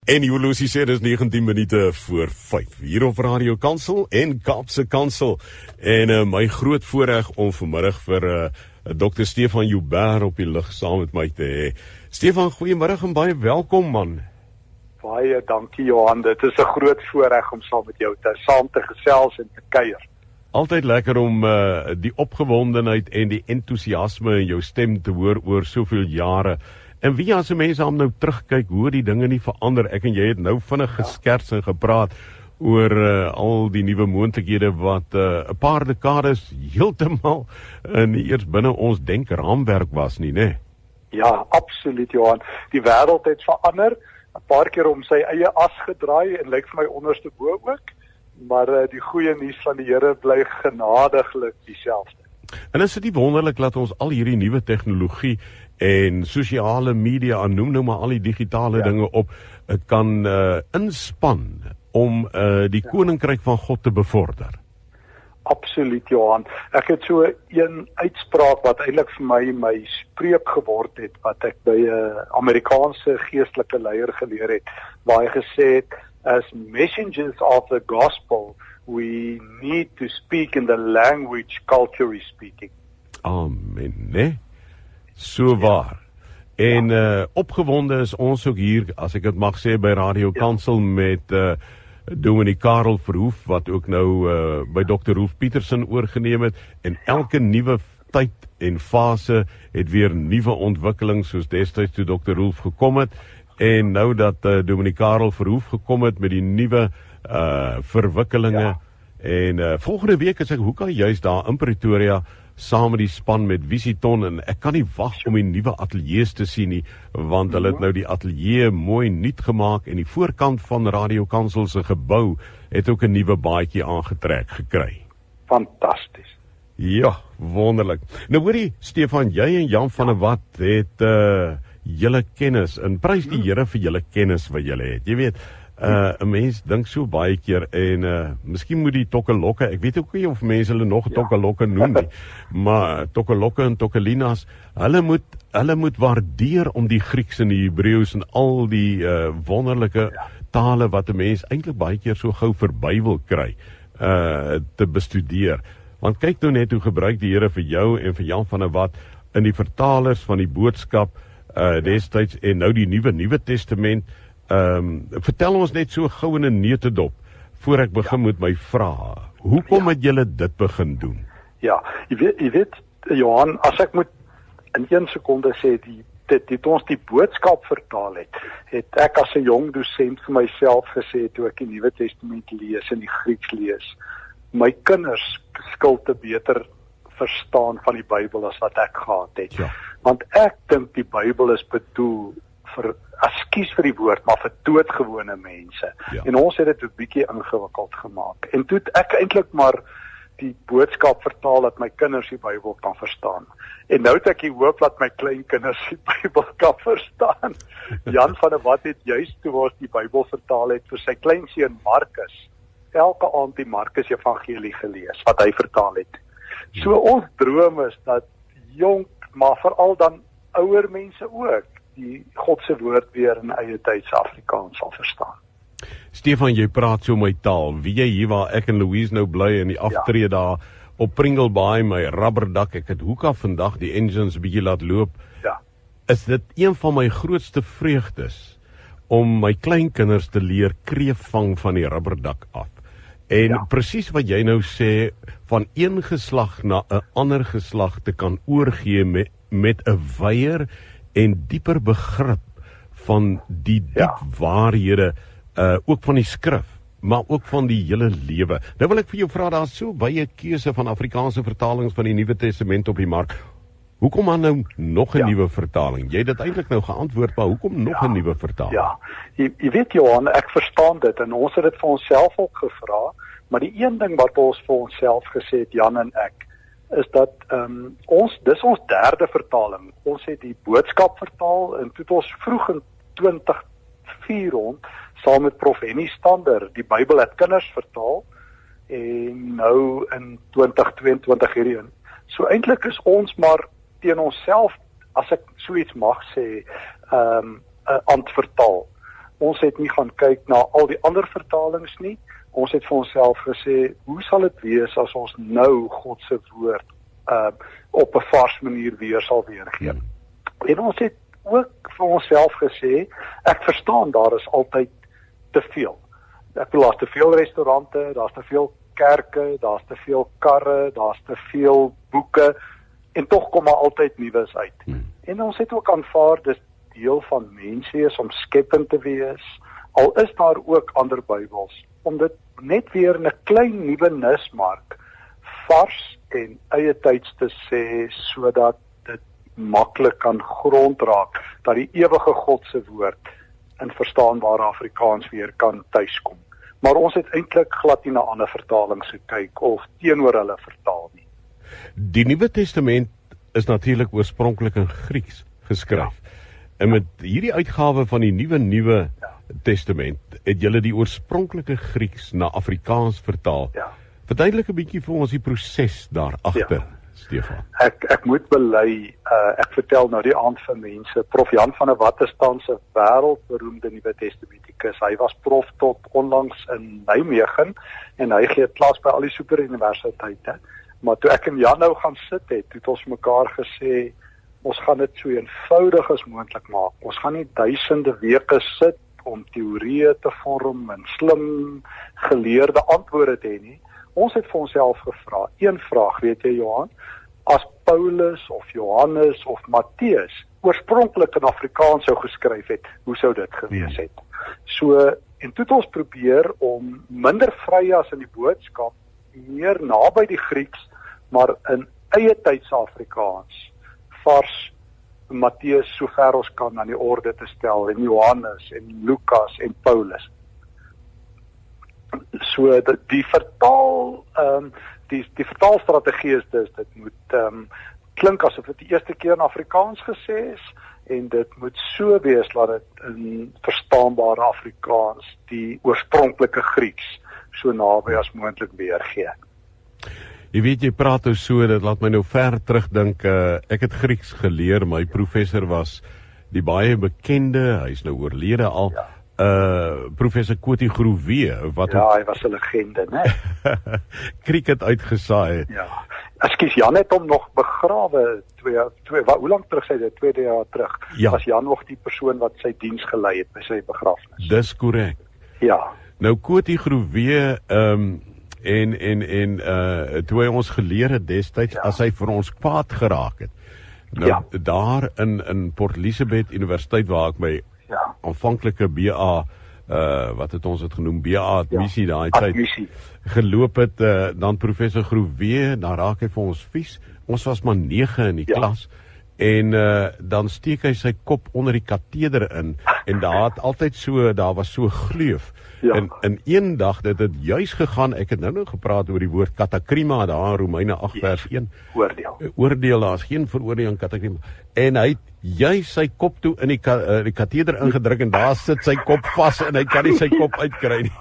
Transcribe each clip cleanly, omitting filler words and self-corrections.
En Jolosie sê, dis 19 minute voor 5, hier op Radio Kansel en Kaapse Kansel. En my groot voorreg om vanmiddag vir Dr. Stefan Joubert op die lug saam met my te hê. Stefan, goeiemiddag en baie welkom, man. Baie dankie, Johan. Dit is 'n groot voorreg om saam met jou saam te gesels en te kuier. Altyd lekker om die opgewondenheid en die entoesiasme in jou stem te hoor oor soveel jare. En wie as mense aan nou terugkyk, hoe die dinge nie verander. Ek en jy het nou vinnig geskerts en gepraat oor al die nuwe moontlikhede wat 'n paar dekades heeltemal nie eers binne ons denkraamwerk was nie, né? Ja, absoluut, Johan. Die wêreld het verander, 'n paar keer om sy eie as gedraai en lyk vir my onderste bo ook, maar die goeie nuus van die Here bly genadiglik dieselfde. En is dit nie wonderlik dat ons al hierdie nuwe tegnologie en sosiale media, noem nou maar al die digitale dinge op, kan inspan om die koninkryk van God te bevorder? Absoluut, Johan. Ek het so een uitspraak wat eintlik vir my spreuk geword het, wat ek by 'n Amerikaanse geestelike leier geleer het, waar hy gesê het, as messengers of the gospel, we need to speak in the language culture is speaking. Amen, né? So waar. En opgewonde is ons ook hier, as ek dit mag sê, by Radio Kansel met Dominee Karel Verhoef, wat ook nou by Dr. Rolf Petersen oorgeneem het, en elke nuwe tyd en fase het weer nuwe ontwikkelings, soos destyds toe Dr. Rolf gekom het, en nou dat Dominee Karel Verhoef gekom het met die nuwe verwikkelinge, en volgende week is ek hoeka juist daar in Pretoria, saam met die span met Visiton, en ek kan nie wag om die nuwe ateljees te sien nie, want hulle het nou die ateljee mooi nuut gemaak, en die voorkant van Radio Kansel se gebou het ook 'n nuwe baadjie aangetrek gekry. Fantasties. Ja, wonderlik. Nou hoorie, Stefan, jy en Jan van der Walt het julle kennis, en prys die Here vir julle kennis wat julle het. Jy weet, 'n mens dink so baie keer, en miskien moet die tokkelokke, ek weet ook nie of mense hulle nog tokkelokke noem nie, maar tokkelokke en tokkelinas, hulle moet waardeer om die Grieks en die Hebreëus en al die wonderlike tale wat 'n mens eintlik baie keer so gou verby wil kry, te bestudeer. Want kyk nou net hoe gebruik die Here vir jou en vir Jan van der Walt in die vertalers van die boodskap destyds, en nou die Nuwe Testament. Vertel ons net so gou in 'n neutedop, voor ek begin met my vrae. Hoekom het julle dit begin doen? Ja, jy weet, Johan, as ek moet in 1 sekonde sê, dit ons die boodskap vertaal het ek as 'n jong dosent vir myself gesê, toe ek die Nuwe Testament lees en die Grieks lees, my kinders skuld te beter verstaan van die Bybel as wat ek gehad het. Ja. Want ek dink die Bybel is bedoel vir, ekskuus vir die woord, maar vir doodgewone mense. Ja. En ons het dit 'n bietjie ingewikkeld gemaak. En toe het ek eintlik maar die boodskap vertaal dat my kinders die Bybel kan verstaan. En nou het ek die hoop dat my kleinkinders die Bybel kan verstaan. Jan van der Walt het juist toe ons die Bybel vertaal het vir sy kleinseun Markus, elke aand die Markus Evangelie gelees wat hy vertaal het. So ons droom is dat jong, maar veral dan ouer mense ook, die God se woord weer in eie tyds Afrikaans sal verstaan. Stefan, jy praat so my taal. Wie jy hier waar ek en Louise nou bly in die aftree daar op Pringle Bay, my rubberdak, ek het hoeka vandag die engines bietjie laat loop. Ja. Is dit een van my grootste vreugdes om my kleinkinders te leer kreef vang van die rubberdak af. En presies wat jy nou sê, van een geslag na 'n ander geslag te kan oorgee met 'n wyeer en dieper begrip van die diep waarhede, ook van die skrif, maar ook van die hele lewe. Nou wil ek vir jou vra, daar is so baie keuse van Afrikaanse vertalings van die Nuwe Testament op die mark. Hoekom dan nou nog 'n nuwe vertaling? Jy het dit eintlik nou geantwoord, maar hoekom nog 'n nuwe vertaling? Ja, jy weet, Johan, ek verstaan dit, en ons het dit vir onsself ook gevra, maar die een ding wat ons vir onsself gesê het, Jan en ek, is dat dis ons derde vertaling. Ons het die boodskap vertaal, en toe het ons vroeg in 2004 rond, saam met Prof Henny Stander, die Bybel het kinders vertaal, en nou in 2022 hierin. So eintlik is ons maar teen onsself, as ek so iets mag sê, aan het vertaal. Ons het nie gaan kyk na al die ander vertalings nie. Ons het vir onsself gesê, hoe sal dit wees as ons nou God se woord op 'n vars manier weer sal weergee. En ons het ook vir onsself gesê, ek verstaan daar is altyd te veel. Ek bedoel, daar's te veel restaurante, daar's te veel kerke, daar's te veel karre, daar's te veel boeke en tog kom maar altyd nuus uit. En ons het ook aanvaar dis deel van mens wees om skepend te wees. Al is daar ook ander Bybels om dit net weer 'n klein nuwe nismark vars en eie tyds te sê sodat dit maklik kan grondraak dat die ewige God se woord in verstaanbare Afrikaans weer kan tuiskom. Maar ons het eintlik glad nie na ander vertalings gekyk of teenoor hulle vertaal nie. Die Nuwe Testament is natuurlik oorspronklik in Grieks geskryf. En met hierdie uitgawe van die Nuwe Testament het julle die oorspronklike Grieks na Afrikaans vertaal. Verduidelik 'n bietjie vir ons die proses daar agter, Stefan. Ek moet bely, ek vertel nou die aand vir mense, Prof Jan van der Walt is tans 'n wêreldberoemde Nuwe Testamentikus. Hy was prof tot onlangs in Nijmegen en hy gee klas by al die superuniversiteite. Maar toe ek en Jan nou gaan sit het ons mekaar gesê, ons gaan dit so eenvoudig as moontlik maak. Ons gaan nie duisende weke sit om teorieë te vorm en slim geleerde antwoorde te hê nie. Ons het vir onsself gevra, een vraag, weet jy Johan, as Paulus of Johannes of Matteus oorspronklik in Afrikaans sou geskryf het, hoe sou dit gewees het? So, en toe het ons probeer om minder vry as in die boodskap, meer naby die Grieks, maar in eie tyds Afrikaans, vars Matteus sover ons kan aan die orde te stel, en Johannes, en Lukas, en Paulus. So die vertaal, die vertaalstrategie is dit moet klink asof dit die eerste keer in Afrikaans gesê is, en dit moet so wees dat dit in verstaanbare Afrikaans die oorspronklike Grieks so naby as moontlik weergee. Jy weet, jy praat nou so, dit laat my nou ver terugdink, ek het Grieks geleer, my professor was die baie bekende, hy is nou oorlede al, professor Koti Groewe, wat hy was 'n legende, né? Cricket uitgesaai het. Ja. Ekskuus, Jan het hom nog begrawe, hoe lank terug sê dit, 2 jaar terug, was Jan nog die persoon wat sy diens gelei het by sy begrafnis. Dis korrek. Ja. Nou Koti Groewe, toe hy ons geleer het destyds, as hy vir ons kwaad geraak het. Nou, daar in Port Elizabeth Universiteit waar ek my aanvanklike BA, wat het ons het genoem, BA admissie daai tyd geloop het, dan professor Groewe, dan raak hy vir ons vies. Ons was maar 9 in die klas, en dan steek hy sy kop onder die kateder in, en daar was so gleuf. En een dag, dit het juis gegaan, ek het nou gepraat oor die woord katakrima, daar in Romeine 8 vers 1. Oordeel, daar is geen veroordeling katakrima. En hy het juis sy kop toe in die kateder ingedruk, en daar sit sy kop vas, en hy kan nie sy kop uitkry nie.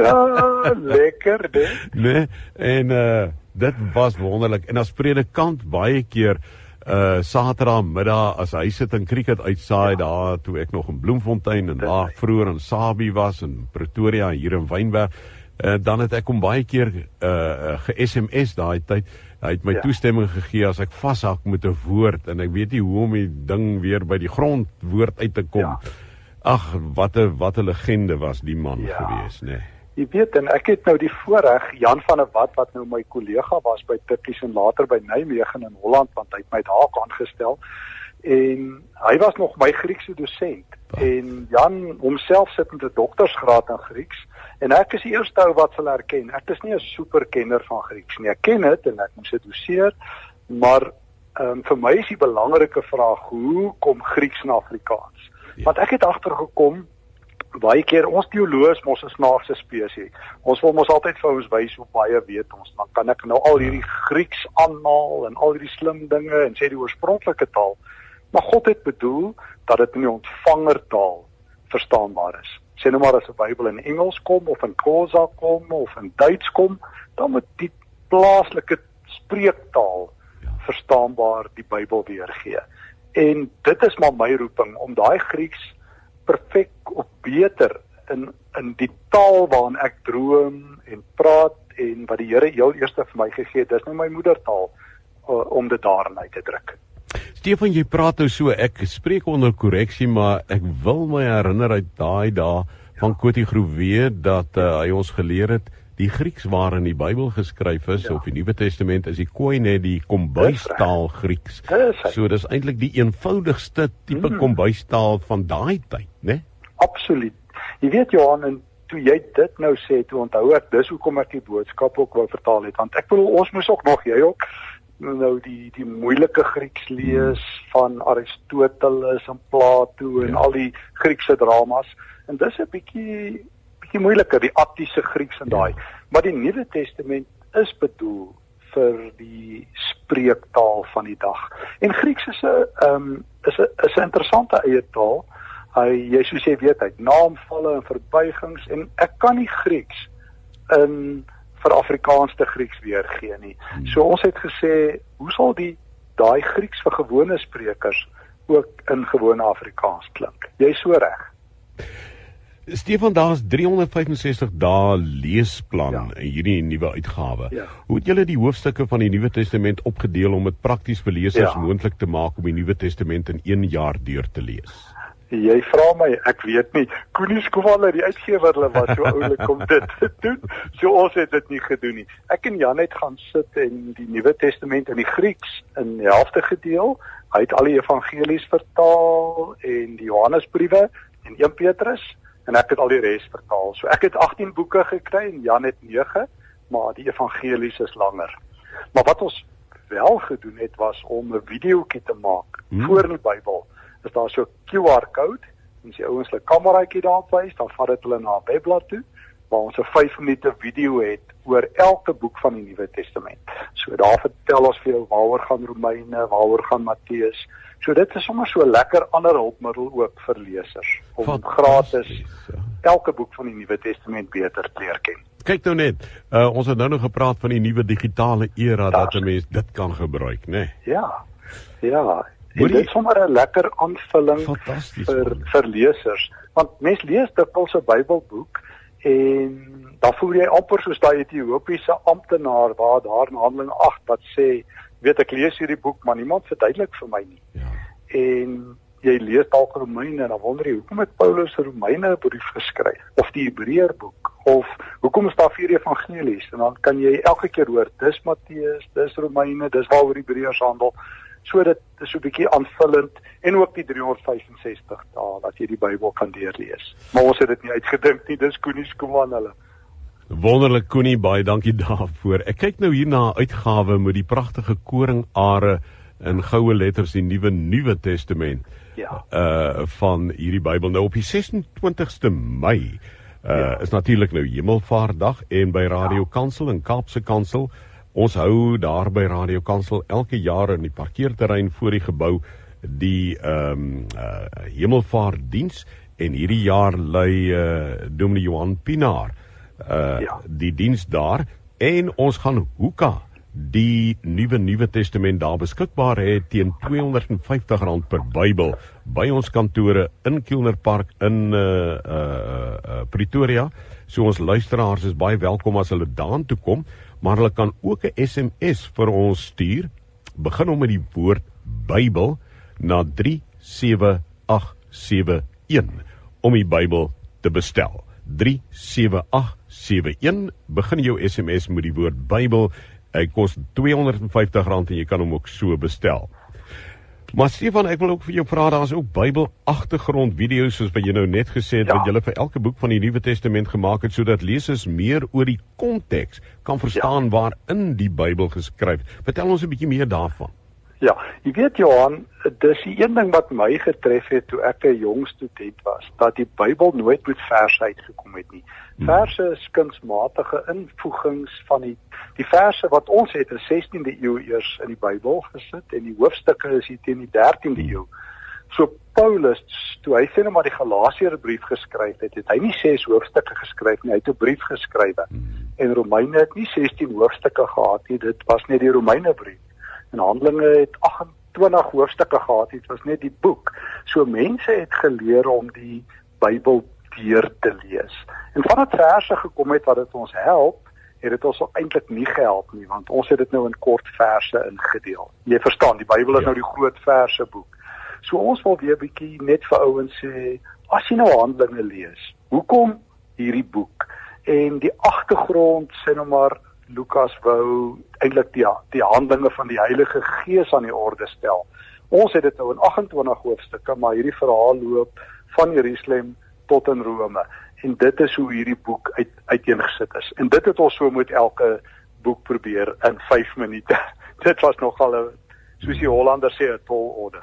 Lekker, nee? En dit was wonderlik. En as predikant baie keer, Saterdagmiddag, as hy sit in cricket uitsaai, daar toe ek nog in Bloemfontein en daar vroeër in Sabie was, in Pretoria, hier in Wynberg, dan het ek hom baie keer ge-SMS daai tyd. Hy het my toestemming gegee as ek vashak met 'n woord, en ek weet nie hoe om die ding weer by die grondwoord uit te kom. Ag, wat 'n legende was die man gewees, né? Jy weet, en ek het nou die voorreg, Jan van der Walt, wat nou my kollega was by Tikkies en later by Nijmegen in Holland, want hy het my daar aangestel, en hy was nog my Griekse dosent, en Jan homself sit met 'n doktorsgraad in Grieks, en ek is die eerste ou wat sal erken, ek is nie 'n superkenner van Grieks nie, ek ken dit en ek moes dit doseer, maar vir my is die belangrike vraag, hoe kom Grieks na Afrikaans? Want ek het agtergekom, baie keer, ons teoloë is mos 'n snaakse spesies. Ons wil mos altyd vir ons wys hoe baie weet ons. Dan kan ek nou al hierdie Grieks aanhaal en al hierdie slim dinge en sê die oorspronklike taal. Maar God het bedoel dat dit in die ontvangertaal verstaanbaar is. Sê nou maar as 'n Bybel in Engels kom of in Khoza kom of in Duits kom, dan moet die plaaslike spreektaal verstaanbaar die Bybel weergee. En dit is maar my roeping om daai Grieks perfek of beter in die taal waarin ek droom en praat en wat die Here heel eerste vir my gegee het, dis nou my moedertaal om dit daarin uit te druk. Stefan, jy praat nou so, ek spreek onder korreksie, maar ek wil my herinner uit daai dae van Kotie Groewe dat hy ons geleer het, die Grieks waarin die Bybel geskryf is, of die Nuwe Testament, is die koine, die kombuistaal Grieks. So dis eintlik die eenvoudigste tipe kombuistaal van daai tyd, né? Absoluut. Jy weet Johan, en toe jy dit nou sê, toe onthou ek, dis hoekom ek die boodskap ook wou vertaal het, want ek bedoel, ons moes ook nog, jy ook, nou die moeilike Grieks lees van Aristoteles en Plato en al die Griekse dramas, en dis 'n bietjie moeiliker, die Attiese Grieks en daai, maar die Nuwe Testament is bedoel vir die spreektaal van die dag. En Grieks is 'n interessante eie taal. Jy soos jy weet, hy het naamvalle en verbuigings, en ek kan nie Grieks vir Afrikaans te Grieks weergee nie. So ons het gesê, hoe sal daai Grieks vir gewone sprekers ook in gewone Afrikaans klink? Jy is so reg. Stefan, daar is 365 dae leesplan in hierdie nuwe uitgawe. Hoe het julle die hoofstukke van die Nuwe Testament opgedeel om dit prakties vir lesers moontlik te maak om die Nuwe Testament in 1 jaar deur te lees? Jy vra my, ek weet nie. Koenie Skwaller, die uitgewer, hulle was so oulik om dit te doen. So ons het dit nie gedoen nie. Ek en Jan het gaan sit en die Nuwe Testament in die Grieks in die helfte gedeel. Hy het al die evangelies vertaal en die Johannesbriewe en 1 Petrus, en ek het al die res vertaal. So ek het 18 boeke gekry en Jan het 9, maar die evangelies is langer. Maar wat ons wel gedoen het, was om 'n videoetjie te maak voor die Bybel. Is daar so 'n QR-code, en as die ouens hulle kameraatjie daarop wys, dan vat dit hulle na 'n webblad toe, waar ons 'n 5 minute video het oor elke boek van die Nuwe Testament. So daar vertel ons vir jou waaroor gaan Romeine, waaroor gaan Matteus. So dit is sommer so 'n lekker ander hulpmiddel ook vir lesers, om gratis elke boek van die Nuwe Testament beter te leer ken. Kyk nou net, ons het nou gepraat van die nuwe digitale era, dat 'n mens dit kan gebruik, né? Ja. En dit is sommer 'n lekker aanvulling vir lesers, want mens lees dikwels 'n Bybelboek en dan voel jy amper soos daai Ethiopiese amptenaar waar daar in Handelinge 8 wat sê, weet ek lees hierdie boek, maar niemand verduidelik vir my nie. En jy lees dalk Romeine en dan wonder jy, hoekom het Paulus Romeine brief geskryf, of die Hebreërboek, of hoekom is daar 4 evangelies, en dan kan jy elke keer hoor, dis Matteus, dis Romeine, dis waaroor die Hebreërs handel. So dit is so 'n bietjie aanvullend, en ook die 365 dae dat jy die Bybel kan deurlees. Maar ons het dit nie uitgedink nie, dis Koenie Skwaller hulle. Wonderlik Koenie, baie dankie daarvoor. Ek kyk nou hier na 'n uitgawe met die pragtige koringare in goue letters, die Nuwe Testament van hierdie Bybel. Nou op die 26ste Mei is natuurlik nou Hemelvaartdag, en by Radio Kansel en Kaapse Kansel, ons hou daar by Radio Kansel elke jaar in die parkeerterrein voor die gebou die Hemelvaartdiens, en hierdie jaar lei Dominee Johan Pinaar die diens daar, en ons gaan hoeka die Nuwe Testament daar beskikbaar het teen R250 per Bybel by ons kantore in Kilner Park in Pretoria. So ons luisteraars is baie welkom as hulle daan toe kom, maar hulle kan ook 'n SMS vir ons stuur. Begin hom met die woord Bybel na 37871 om die Bybel te bestel. 37871, begin jou SMS met die woord Bybel. Hy kos R250 en jy kan hom ook so bestel. Maar Stefan, ek wil ook vir jou vra, daar is ook Bybel agtergrondvideo's, soos wat jy nou net gesê het, wat julle vir elke boek van die Nuwe Testament gemaak het, sodat lesers meer oor die konteks kan verstaan waarin die Bybel geskryf. Vertel ons 'n bietjie meer daarvan. Ja, jy weet Johan, dis die een ding wat my getref het toe ek 'n jong student was, dat die Bybel nooit met verse uitgekom het nie. Verse is kunsmatige invoegings van die verse wat ons het in 16de eeu eers in die Bybel gesit, en die hoofstukke is hier teen die 13de eeu. So Paulus, toe hy sê nou maar die Galasiërbrief geskryf het, het hy nie 6 hoofstukke geskryf nie, hy het 'n brief geskrywe. En Romeine het nie 16 hoofstukke gehad nie, dit was net die Romeinebrief. En Handelinge het 20 hoofstukke gehad het, was net die boek. So mense het geleer om die Bybel deur te lees. En vandat verse gekom het wat dit ons help, het dit ons eintlik nie gehelp nie, want ons het dit nou in kort verse ingedeel. Jy verstaan, die Bybel is nou die groot verse boek. So ons wil weer 'n bietjie net vir ouens sê, as jy nou Handelinge lees, hoekom hierdie boek? En die agtergrond, sê nou maar, Lukas wou eintlik die handelinge van die Heilige Gees aan die orde stel. Ons het dit nou in 28 hoofstukke, maar hierdie verhaal loop van Jerusalem tot in Rome. En dit is hoe hierdie boek uiteengesit is. En dit het ons so met elke boek probeer in 5 minute. Dit was nogal soos die Hollanders sê, 'n tall order.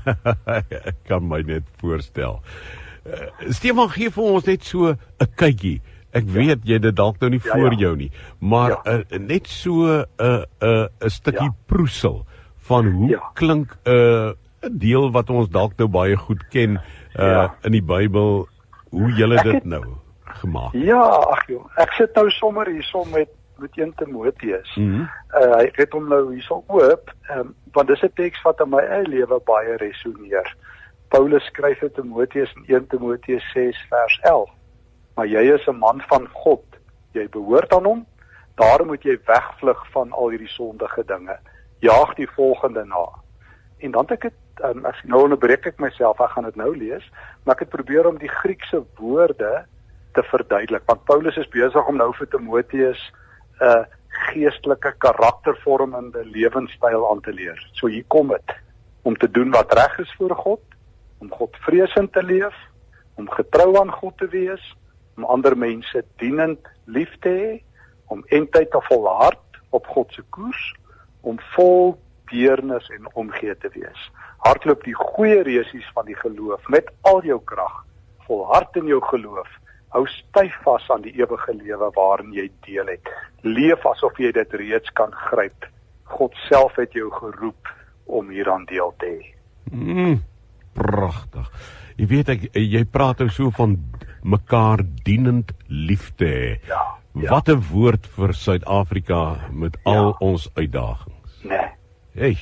Ek kan my net voorstel. Stefan, gee vir ons net so 'n kykie. Ek weet jy dit dalk nou nie voor jou nie, maar net so 'n stukkie proesel van hoe klink 'n deel wat ons dalk nou baie goed ken in die Bybel, hoe julle dit nou gemaak het. Ja, ag joh, ek sit nou sommer hierso met 1 Timoteus. Ek het hom nou hierso oop, want dis 'n teks wat in my eie lewe baie resoneer. Paulus skryf vir Timoteus in 1 Timoteus 6 vers 11. Maar jy is 'n man van God, jy behoort aan hom, daarom moet jy wegvlug van al hierdie sondige dinge. Jaag die volgende na. En dan het ek dit, as nou onderbreek ek myself, ek gaan dit nou lees, maar ek het probeer om die Griekse woorde te verduidelik, want Paulus is besig om nou vir Timoteus 'n geestelike karaktervormende lewenstyl aan te leer. So hier kom dit, om te doen wat reg is voor God, om Godvreesend te leef, om getrou aan God te wees, om ander mense dienend lief te hê, om eintyd te volhard op God se koers, om vol deernis en omgee te wees. Hardloop die goeie resies van die geloof met al jou krag, volhard in jou geloof, hou styf vas aan die ewige lewe waarin jy deel het. Leef asof jy dit reeds kan gryp. God self het jou geroep om hieraan deel te hê. Pragtig. Jy weet jy praat nou so van mekaar dienend lief te hê. Wat 'n woord vir Suid-Afrika met al ons uitdagings. Nee.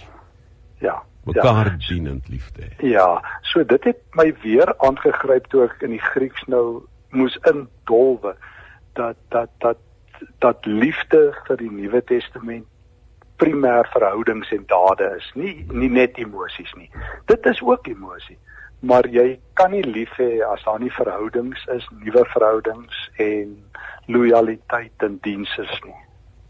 Mekaar dienend lief te hê. Ja, so dit het my weer aangegryp toe ek in die Grieks nou moes indolwe dat liefde vir die Nuwe Testament primêr verhoudings en dade is, nie net emosies nie. Dit is ook emosie, maar jy kan nie lief hê as daar nie verhoudings is, nuwe verhoudings en lojaliteit en diens is nie.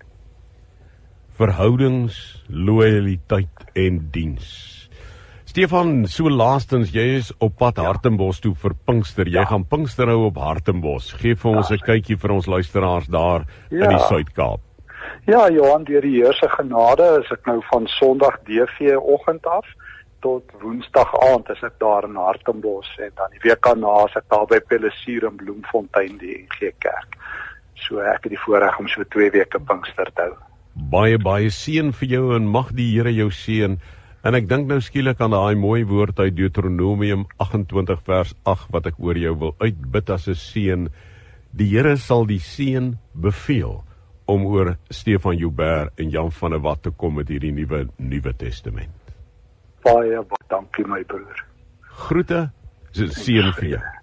Verhoudings, lojaliteit en diens. Stefan, so laastens, jy is op pad Hartenbos toe vir Pinkster. Jy gaan Pinkster hou op Hartenbos. Geef vir ons 'n kykie vir ons luisteraars daar in die Suid-Kaap. Ja, Johan, deur die Here se genade is ek nou van Sondag DV oggend af tot Woensdag aand is ek daar in Hartenbos en dan die week daarna is ek daar by Pelisier in Bloemfontein die NG Kerk. So ek het die voorreg om so 2 weke Pinkster te hou. Baie seën vir jou en mag die Here jou seën. En ek dink nou skielik aan daai mooi woord uit Deuteronomium 28 vers 8 wat ek oor jou wil uitbid as 'n seën. Die Here sal die seën beveel om oor Stefan Joubert en Jan van der Walt te kom met hierdie nuwe testament. Baie dankie my broer. Groete, seën vir jou.